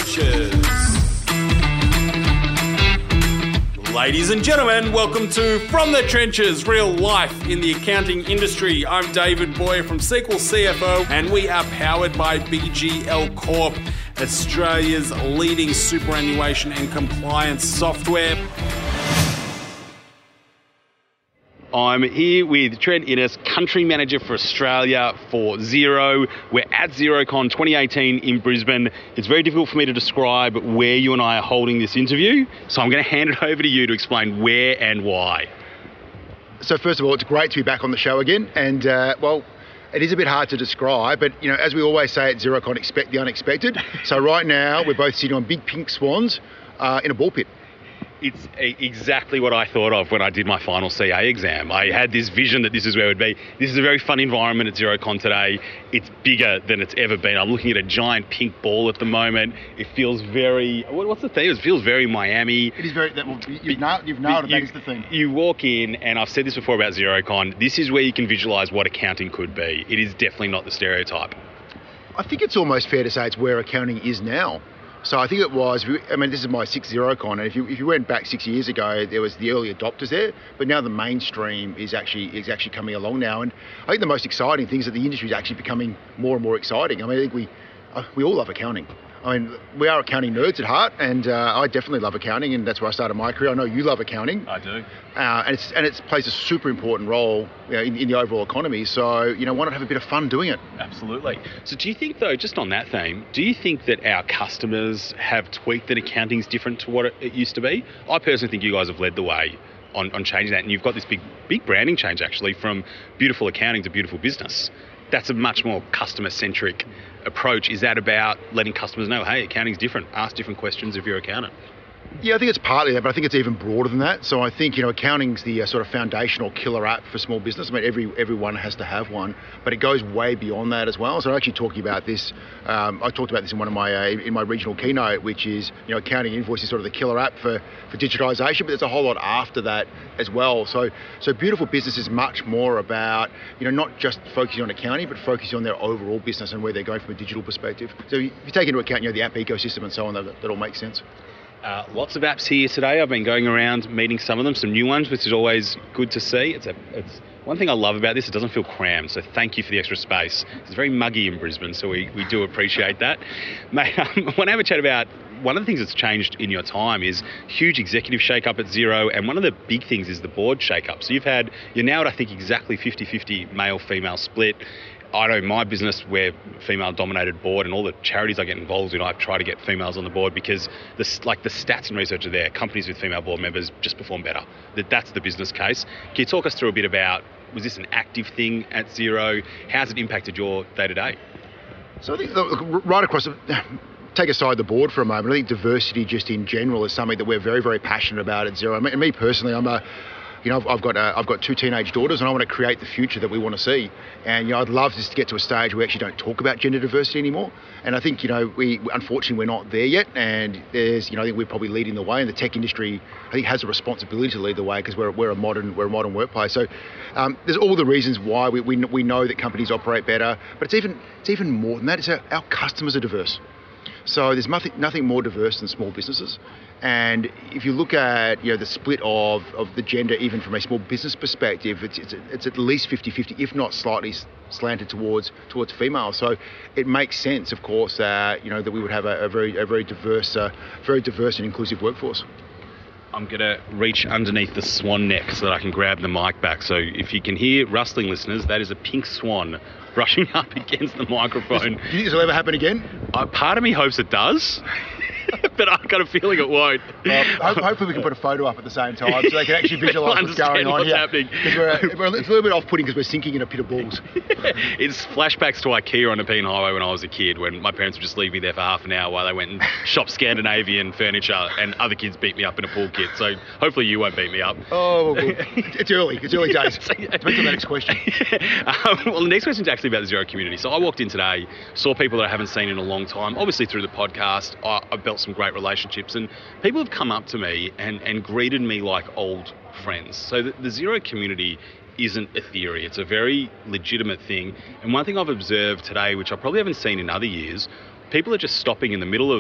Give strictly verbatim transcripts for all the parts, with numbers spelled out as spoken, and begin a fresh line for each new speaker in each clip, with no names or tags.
Trenches. Ladies and gentlemen, welcome to From the Trenches, real life in the accounting industry. I'm David Boyer from S Q L C F O, and we are powered by B G L Corp, Australia's leading superannuation and compliance software. I'm here with Trent Innes, Country Manager for Australia for Xero. We're at XeroCon twenty eighteen in Brisbane. It's very difficult for me to describe where you and I are holding this interview, so I'm going to hand it over to you to explain where and why.
So first of all, it's great to be back on the show again, and uh, well, it is a bit hard to describe, but you know, as we always say at XeroCon, expect the unexpected. So right now, we're both sitting on big pink swans uh, in a ball pit.
It's a, exactly what I thought of when I did my final C A exam. I had this vision that this is where it would be. This is a very fun environment at XeroCon today. It's bigger than it's ever been. I'm looking at a giant pink ball at the moment. It feels very, what, what's the theme? It feels very Miami.
It is very, that, well, you've nailed, you've nailed it, that is the thing.
You walk in, and I've said this before about XeroCon, this is where you can visualise what accounting could be. It is definitely not the stereotype.
I think it's almost fair to say it's where accounting is now. So I think it was, I mean, this is my sixth XeroCon, and if you if you went back six years ago, there was the early adopters there, but now the mainstream is actually is actually coming along now. And I think the most exciting thing is that the industry is actually becoming more and more exciting. I mean, I think we uh, we all love accounting. I mean, we are accounting nerds at heart, and uh, I definitely love accounting, and that's where I started my career. I know you love accounting.
I do.
Uh, and it's and it plays a super important role, you know, in, in the overall economy. So, you know, why not have a bit of fun doing it?
Absolutely. So do you think, though, just on that theme, do you think that our customers have tweaked that accounting's different to what it, it used to be? I personally think you guys have led the way on, on changing that, and you've got this big, big branding change, actually, from beautiful accounting to beautiful business. That's a much more customer-centric approach. Is that about letting customers know, hey, accounting's different, ask different questions if you're an accountant?
Yeah, I think it's partly that, but I think it's even broader than that. So I think, you know, accounting's the uh, sort of foundational killer app for small business. I mean, every everyone has to have one, but it goes way beyond that as well. So I'm actually talking about this. Um, I talked about this in one of my uh, in my regional keynote, which is, you know, accounting invoice is sort of the killer app for for digitalisation, but there's a whole lot after that as well. So so beautiful business is much more about, you know, not just focusing on accounting, but focusing on their overall business and where they're going from a digital perspective. So if you take into account, you know, the app ecosystem and so on, that, that all makes sense.
Uh, lots of apps here today. I've been going around meeting some of them, some new ones, which is always good to see. It's a, it's one thing I love about this, it doesn't feel crammed, so thank you for the extra space. It's very muggy in Brisbane, so we, we do appreciate that. Mate, um, I want to have a chat about one of the things that's changed in your time is huge executive shake-up at Xero, and one of the big things is the board shake-up. So you've had, you're now at, I think, exactly fifty-fifty male-female split. I know my business, we're female-dominated board, and all the charities I get involved in, I try to get females on the board because the, like the stats and research are there. Companies with female board members just perform better. That That's the business case. Can you talk us through a bit about, was this an active thing at Xero? How's it impacted your day-to-day?
So I think, look, right across the... Take aside the board for a moment. I think diversity just in general is something that we're very, very passionate about at Xero. I mean, and me personally, I'm a... You know, I've, I've got uh, I've got two teenage daughters, and I want to create the future that we want to see. And you know, I'd love just to get to a stage where we actually don't talk about gender diversity anymore. And I think, you know, we unfortunately we're not there yet. And there's, you know, I think we're probably leading the way. And the tech industry, I think, has a responsibility to lead the way because we're we're a modern we're a modern workplace. So um, there's all the reasons why we, we we know that companies operate better. But it's even it's even more than that. It's our, our customers are diverse. So there's nothing nothing more diverse than small businesses. And if you look at, you know, the split of, of the gender, even from a small business perspective, it's it's, it's at least fifty-fifty, if not slightly slanted towards towards female. So it makes sense, of course, uh, you know, that we would have a, a very a very diverse, uh, very diverse and inclusive workforce.
I'm going to reach underneath the swan neck so that I can grab the mic back. So if you can hear rustling, listeners, that is a pink swan brushing up against the microphone.
Do you think this will ever happen again?
Uh, part of me hopes it does. But I've got a feeling it won't.
Well, hopefully we can put a photo up at the same time so they can actually visualise what's going on
what's
here.
Happening.
We're, we're, it's a little bit off-putting because we're sinking in a pit of balls.
It's flashbacks to IKEA on the Nepean Highway when I was a kid, when my parents would just leave me there for half an hour while they went and shopped Scandinavian furniture, and other kids beat me up in a pool kit. So hopefully you won't beat me up.
Oh, well, it's early. It's early days. Depends on the next question.
um, well, the next question is actually about the Xero community. So I walked in today, saw people that I haven't seen in a long time. Obviously through the podcast, I, I've built some great relationships, and people have come up to me and, and greeted me like old friends. So the, the Xero community isn't a theory. It's a very legitimate thing. And one thing I've observed today, which I probably haven't seen in other years, people are just stopping in the middle of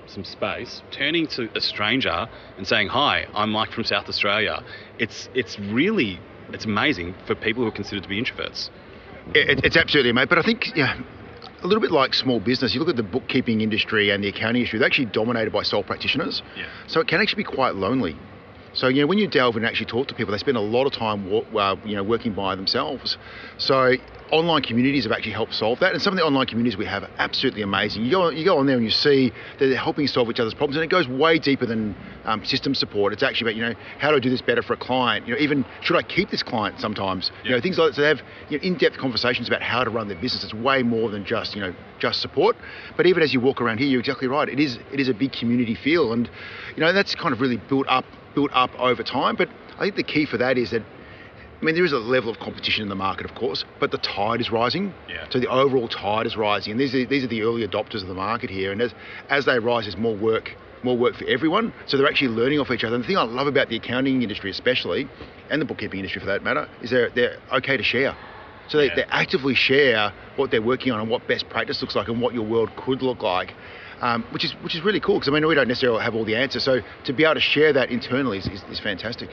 some space, turning to a stranger and saying, "Hi, I'm Mike from South Australia." It's it's really it's amazing for people who are considered to be introverts.
It, it's absolutely, mate. But I think, yeah, a little bit like small business. You look at the bookkeeping industry and the accounting industry; they're actually dominated by sole practitioners.
Yeah.
So it can actually be quite lonely. So, you know, when you delve and actually talk to people, they spend a lot of time, uh, you know, working by themselves. So online communities have actually helped solve that. And some of the online communities we have are absolutely amazing. You go, you go on there and you see that they're helping solve each other's problems, and it goes way deeper than um, system support. It's actually about, you know, how do I do this better for a client? You know, even should I keep this client sometimes? Yeah. You know, things like that. So they have, you know, in-depth conversations about how to run their business. It's way more than just, you know, just support. But even as you walk around here, you're exactly right. It is, it is a big community feel, and you know, that's kind of really built up. built up over time. But I think the key for that is that, I mean, there is a level of competition in the market, of course, but the tide is rising.
Yeah.
So the overall tide is rising, and these are, these are the early adopters of the market here. And as as they rise, there's more work, more work for everyone. So they're actually learning off each other. And the thing I love about the accounting industry, especially, and the bookkeeping industry for that matter, is they're they're okay to share. So they, yeah. they actively share what they're working on and what best practice looks like and what your world could look like. Um, which is which is really cool, because I mean, we don't necessarily have all the answers, so to be able to share that internally is, is, is fantastic.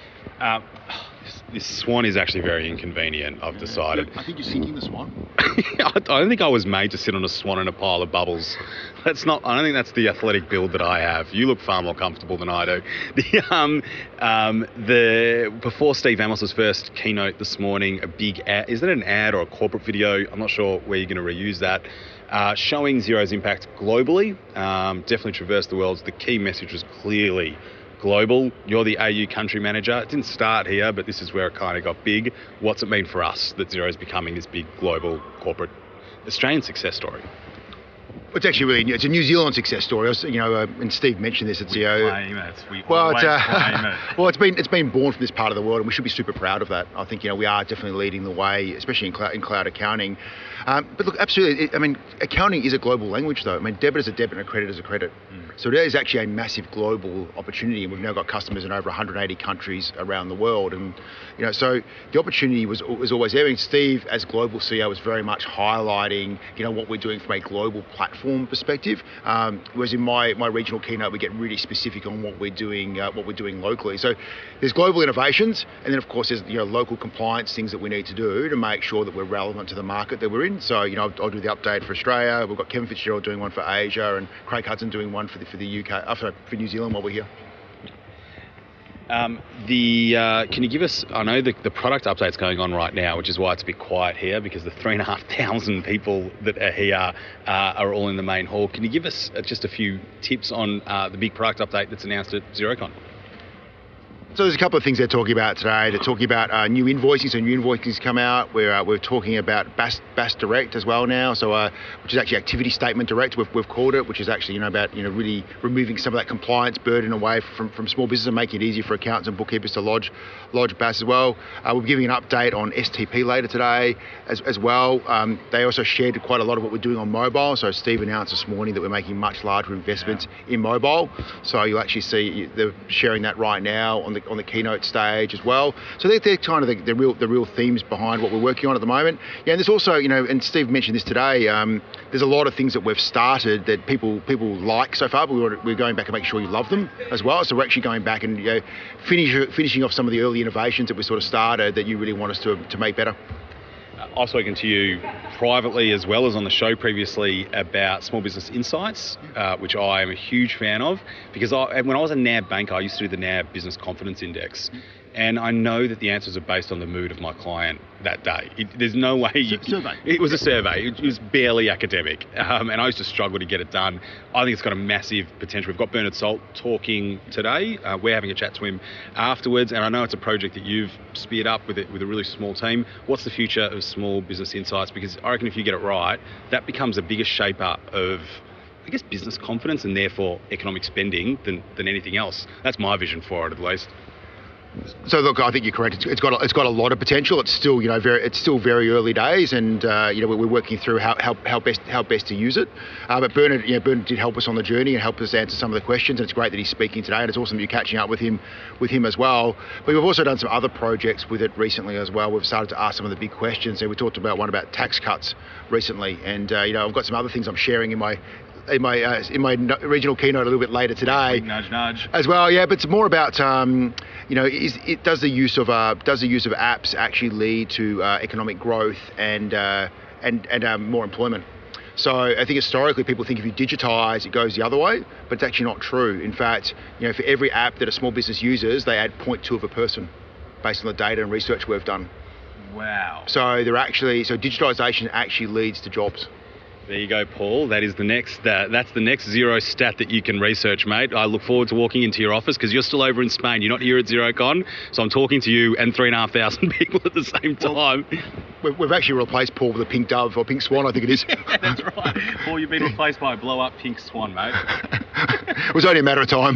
Uh, this, this swan is actually very inconvenient, I've decided.
I think you're sinking the swan.
I don't think I was made to sit on a swan in a pile of bubbles. That's not. I don't think that's the athletic build that I have. You look far more comfortable than I do. The um um the before Steve Amos' first keynote this morning, a big ad. Is that an ad or a corporate video? I'm not sure where you're going to reuse that. Uh, showing Xero's impact globally, um, definitely traversed the world. The key message was clearly global. You're the A U country manager. It didn't start here, but this is where it kind of got big. What's it mean for us that Xero's becoming this big global corporate Australian success story?
It's actually really new. It's a New Zealand success story. I was, you know, uh, and Steve mentioned this. It's
we
you know,
claim it. We
well, it's, uh,
claim it.
well, it's been it's been born from this part of the world, and we should be super proud of that. I think, you know, we are definitely leading the way, especially in cloud, in cloud accounting. Um, but look, absolutely. It, I mean, accounting is a global language, though. I mean, debit is a debit and a credit is a credit. Mm. So it is actually a massive global opportunity, and we've now got customers in over one hundred eighty countries around the world. And you know, so the opportunity was was always there. And Steve, as global C E O, was very much highlighting, you know, what we're doing from a global platform perspective. Um, whereas in my, my regional keynote, we get really specific on what we're doing, uh, what we're doing locally. So there's global innovations, and then of course there's, you know, local compliance things that we need to do to make sure that we're relevant to the market that we're in. So, you know, I'll, I'll do the update for Australia. We've got Kevin Fitzgerald doing one for Asia, and Craig Hudson doing one for the for the U K, uh, for, for New Zealand while we're here.
Um, the uh, can you give us? I know the, the product update's going on right now, which is why it's a bit quiet here, because the three and a half thousand people that are here uh, are all in the main hall. Can you give us just a few tips on uh, the big product update that's announced at Xerocon?
So there's a couple of things they're talking about today. They're talking about uh, new invoicing. So new invoicing's come out. We're uh, we're talking about B A S, B A S Direct as well now. So uh, which is actually Activity Statement Direct. We've, we've called it, which is actually, you know, about, you know, really removing some of that compliance burden away from, from small business and making it easier for accountants and bookkeepers to lodge lodge B A S as well. Uh, we're giving an update on S T P later today as as well. Um, they also shared quite a lot of what we're doing on mobile. So Steve announced this morning that we're making much larger investments yeah. in mobile. So you'll actually see they're sharing that right now on the on the keynote stage as well. So they're, they're kind of the, the real the real themes behind what we're working on at the moment. Yeah, and there's also, you know, and Steve mentioned this today, um, there's a lot of things that we've started that people people like so far, but we want, we're going back and make sure you love them as well. So we're actually going back and, you know, finish, finishing off some of the early innovations that we sort of started that you really want us to, to make better.
I've spoken to you privately as well as on the show previously about Small Business Insights, uh, which I am a huge fan of, because I, when I was a N A B banker, I used to do the N A B Business Confidence Index. And I know that the answers are based on the mood of my client that day. It, there's no way you
survey.
It was a survey. It was barely academic, um, and I used to struggle to get it done. I think it's got a massive potential. We've got Bernard Salt talking today. Uh, we're having a chat to him afterwards, and I know it's a project that you've speared up with it with a really small team. What's the future of Small Business Insights? Because I reckon if you get it right, that becomes a bigger shaper of, I guess, business confidence and therefore economic spending than, than anything else. That's my vision for it, at least.
So look, I think you're correct. It's, it's got a, it's got a lot of potential. It's still, you know, very it's still very early days, and uh, you know, we're working through how, how, how best how best to use it. Uh, but Bernard, you know, Bernard did help us on the journey and help us answer some of the questions. And it's great that he's speaking today, and it's awesome you're catching up with him with him as well. But we've also done some other projects with it recently as well. We've started to ask some of the big questions. So we talked about one about tax cuts recently, and uh, you know, I've got some other things I'm sharing in my in my uh, in my no- regional keynote a little bit later today.
Nudge, nudge.
As well, yeah, but it's more about um, you know, is it does the use of uh, does the use of apps actually lead to uh, economic growth and uh, and and um, more employment? So I think historically people think if you digitise, it goes the other way, but it's actually not true. In fact, you know, for every app that a small business uses, they add zero point two of a person, based on the data and research we've done.
Wow.
So they're actually so digitisation actually leads to jobs.
There you go, Paul. That is the next. Uh, that's the next Xero stat that you can research, mate. I look forward to walking into your office because you're still over in Spain. You're not here at XeroCon, so I'm talking to you and three and a half thousand people at the same time.
Well, we've actually replaced Paul with a pink dove or pink swan, I think it is.
Yeah, that's right. Paul, you've been replaced by a blow-up pink swan, mate.
It was only a matter of time.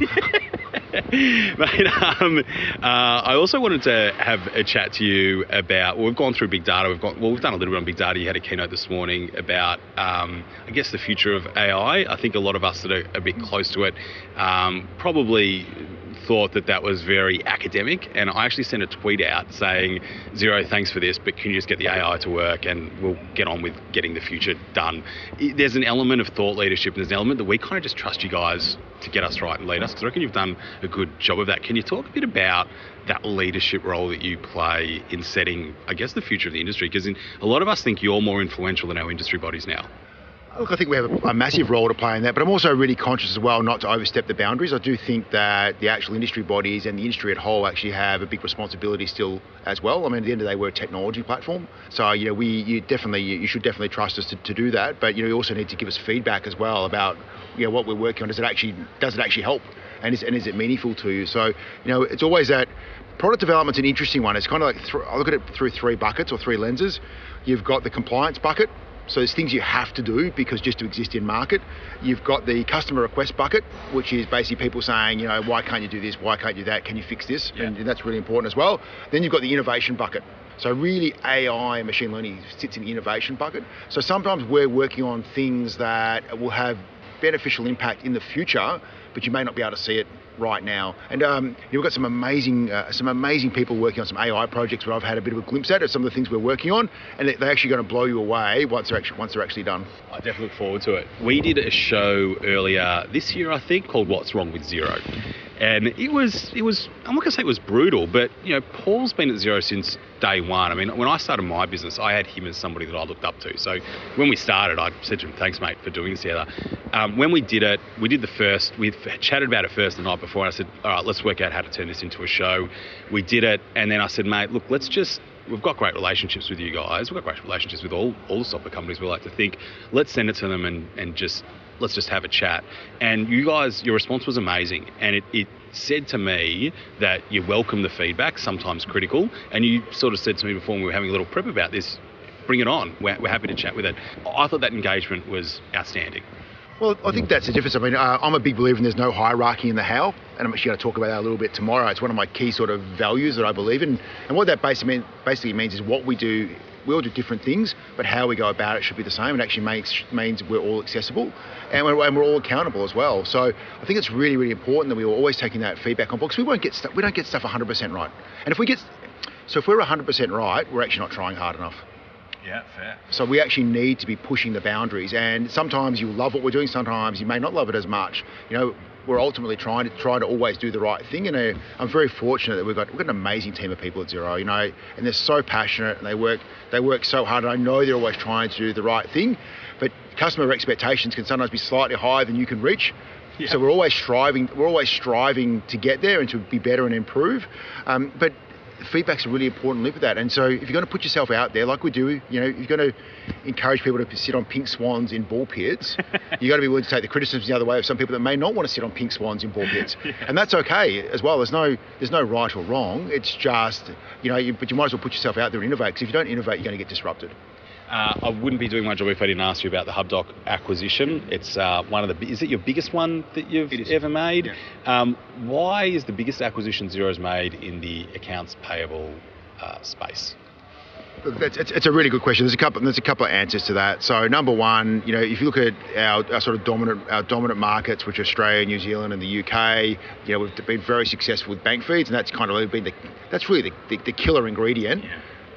Mate, um, uh, I also wanted to have a chat to you about, well, we've gone through big data. We've got, well, we've done a little bit on big data. You had a keynote this morning about, um, I guess, the future of A I. I think a lot of us that are a bit close to it um, probably thought that that was very academic, and I actually sent a tweet out saying, Xero, thanks for this, but can you just get the A I to work and we'll get on with getting the future done. There's an element of thought leadership, and there's an element that we kind of just trust you guys to get us right and lead us, because I reckon you've done a good job of that. Can you talk a bit about that leadership role that you play in setting, I guess, the future of the industry? Because a lot of us think you're more influential than our industry bodies now.
Look, I think we have a, a massive role to play in that, but I'm also really conscious as well not to overstep the boundaries. I do think that the actual industry bodies and the industry at whole actually have a big responsibility still as well. I mean, at the end of the day, we're a technology platform, so you know, we you definitely you should definitely trust us to, to do that. But you know, you also need to give us feedback as well about you know what we're working on. Does it actually does it actually help, and is and is it meaningful to you? So you know, it's always that. Product development's an interesting one. It's kind of like th- I look at it through three buckets or three lenses. You've got the compliance bucket. So there's things you have to do because just to exist in market. You've got the customer request bucket, which is basically people saying, you know, why can't you do this? Why can't you do that? Can you fix this? Yeah. And that's really important as well. Then you've got the innovation bucket. So really A I and machine learning sits in the innovation bucket. So sometimes we're working on things that will have beneficial impact in the future, but you may not be able to see it right now. And um, you've got some amazing uh, some amazing people working on some A I projects where I've had a bit of a glimpse at of some of the things we're working on, and they're actually going to blow you away once they're actually, once they're actually done.
I definitely look forward to it. We did a show earlier this year, I think, called What's Wrong with Xero. And it was, it was, I'm not going to say it was brutal, but, you know, Paul's been at Xero since day one. I mean, when I started my business, I had him as somebody that I looked up to. So when we started, I said to him, thanks, mate, for doing this together. Um, when we did it, we did the first, we chatted about it first the night before, and I said, all right, let's work out how to turn this into a show. We did it, and then I said, mate, look, let's just, we've got great relationships with you guys. We've got great relationships with all, all the software companies, we like to think. Let's send it to them and, and just, let's just have a chat. And you guys, your response was amazing. And it, it said to me that you welcome the feedback, sometimes critical. And you sort of said to me before when we were having a little prep about this, bring it on. We're, we're happy to chat with it. I thought that engagement was outstanding.
Well, I think that's the difference. I mean, uh, I'm a big believer in there's no hierarchy in the how, and I'm actually going to talk about that a little bit tomorrow. It's one of my key sort of values that I believe in. And what that basically, mean, basically means is what we do, we all do different things, but how we go about it should be the same. It actually makes means we're all accessible and we're, and we're all accountable as well. So I think it's really, really important that we are always taking that feedback on board, because we won't get stuff, we don't get stuff one hundred percent right. And if we get, so if we're one hundred percent right, we're actually not trying hard enough.
Yeah, fair.
So we actually need to be pushing the boundaries, and sometimes you love what we're doing, sometimes you may not love it as much. You know, we're ultimately trying to try to always do the right thing, and uh, I'm very fortunate that we've got we've got an amazing team of people at Xero, you know, and they're so passionate and they work they work so hard, and I know they're always trying to do the right thing, but customer expectations can sometimes be slightly higher than you can reach. Yeah. So we're always striving we're always striving to get there and to be better and improve. Um, but feedback's a really important link with that. And so if you're going to put yourself out there like we do, you know, you're going to encourage people to sit on pink swans in ball pits, you've got to be willing to take the criticisms the other way of some people that may not want to sit on pink swans in ball pits. Yeah. And that's okay as well. There's no there's no right or wrong. It's just, you know, you, but you might as well put yourself out there and innovate, because if you don't innovate, you're going to get disrupted.
Uh, I wouldn't be doing my job if I didn't ask you about the HubDoc acquisition. It's uh, one of the, is it your biggest one that you've ever made?
Yeah.
Um, why is the biggest acquisition Xero's made in the accounts payable uh, space?
It's, it's, it's a really good question. There's a couple. There's a couple of answers to that. So number one, you know, if you look at our, our sort of dominant, our dominant markets, which are Australia, New Zealand, and the U K, you know, we've been very successful with bank feeds, and that's kind of been the, that's really the, the, the killer ingredient. Yeah.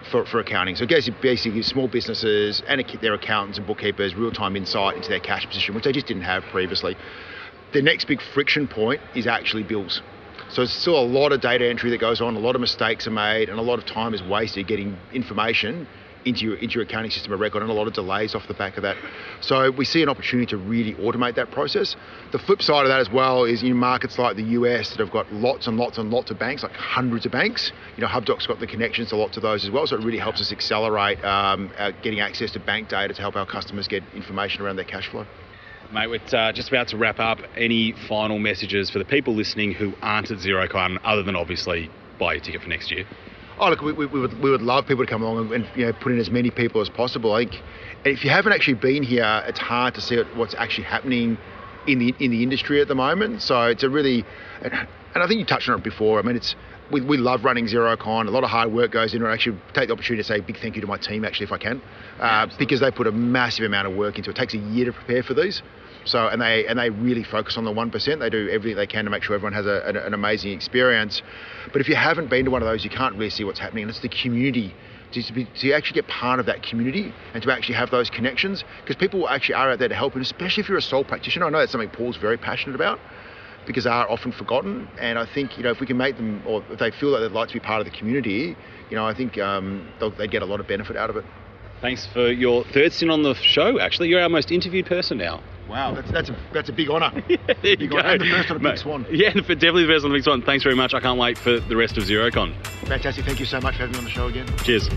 for, for accounting. So it gives basically small businesses and their accountants and bookkeepers real-time insight into their cash position, which they just didn't have previously. The next big friction point is actually bills. So there's still a lot of data entry that goes on, a lot of mistakes are made, and a lot of time is wasted getting information into your, into your accounting system of record, and a lot of delays off the back of that. So we see an opportunity to really automate that process. The flip side of that as well is in markets like the U S that have got lots and lots and lots of banks, like hundreds of banks. You know, HubDoc's got the connections to lots of those as well, so it really helps us accelerate um, uh, getting access to bank data to help our customers get information around their cash flow.
Mate, we're uh, just about to wrap up. Any final messages for the people listening who aren't at Xerocon, other than obviously buy your ticket for next year?
Oh, look, we, we, we, would, we would love people to come along and, and you know, put in as many people as possible. I think, and if you haven't actually been here, it's hard to see what's actually happening in the in the industry at the moment. So it's a really, and, and I think you touched on it before. I mean, it's we, we love running Xerocon. A lot of hard work goes into it. I actually take the opportunity to say a big thank you to my team, actually, if I can, uh, because they put a massive amount of work into it. It takes a year to prepare for these. So and they and they really focus on the one percent. They do everything they can to make sure everyone has a, an, an amazing experience. But if you haven't been to one of those, you can't really see what's happening. And it's the community. To, be, to actually get part of that community and to actually have those connections, because people actually are out there to help, and especially if you're a sole practitioner. I know that's something Paul's very passionate about, because they are often forgotten. And I think, you know, if we can make them, or if they feel that they'd like to be part of the community, you know, I think um, they'd get a lot of benefit out of it.
Thanks for your third stint on the show, actually. You're our most interviewed person now.
Wow, that's that's a that's a big honour.
Yeah, there you
big
go.
Honour. And the first on a big
Mate,
swan.
Yeah, definitely the first on the big swan. Thanks very much. I can't wait for the rest of Xerocon.
Fantastic. Thank you so much for having me on the show again.
Cheers.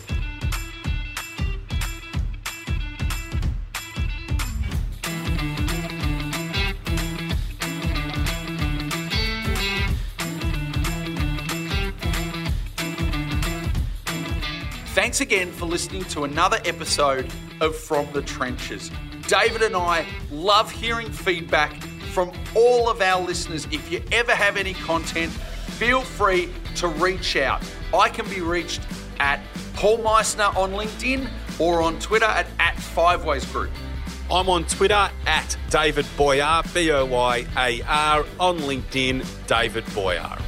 Thanks again for listening to another episode of From the Trenches. David and I love hearing feedback from all of our listeners. If you ever have any content, feel free to reach out. I can be reached at Paul Meissner on LinkedIn or on Twitter at, at Five Ways Group.
I'm on Twitter at David Boyar, B O Y A R, on LinkedIn, David Boyar.